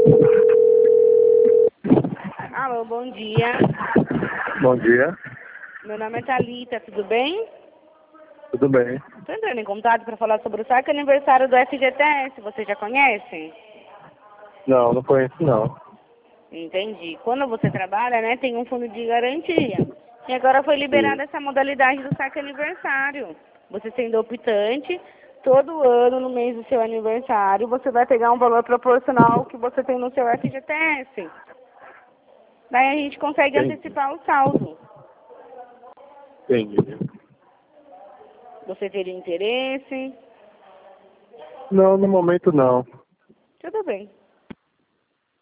Alô, bom dia. Bom dia, Meu nome é Thalita, tudo bem? tudo bem? Estou entrando em contato para falar sobre o saque aniversário do FGTS. Você já conhece? Não, não conheço não. Entendi. Quando você trabalha, né, tem um fundo de garantia. E agora foi Sim. liberada essa modalidade do saque aniversário. Você sendo optante, todo ano, no mês do seu aniversário, você vai pegar um valor proporcional ao que você tem no seu FGTS. Daí a gente consegue Entendi. antecipar o saldo. Entendi. Você teria interesse? Não, no momento não. Tudo bem.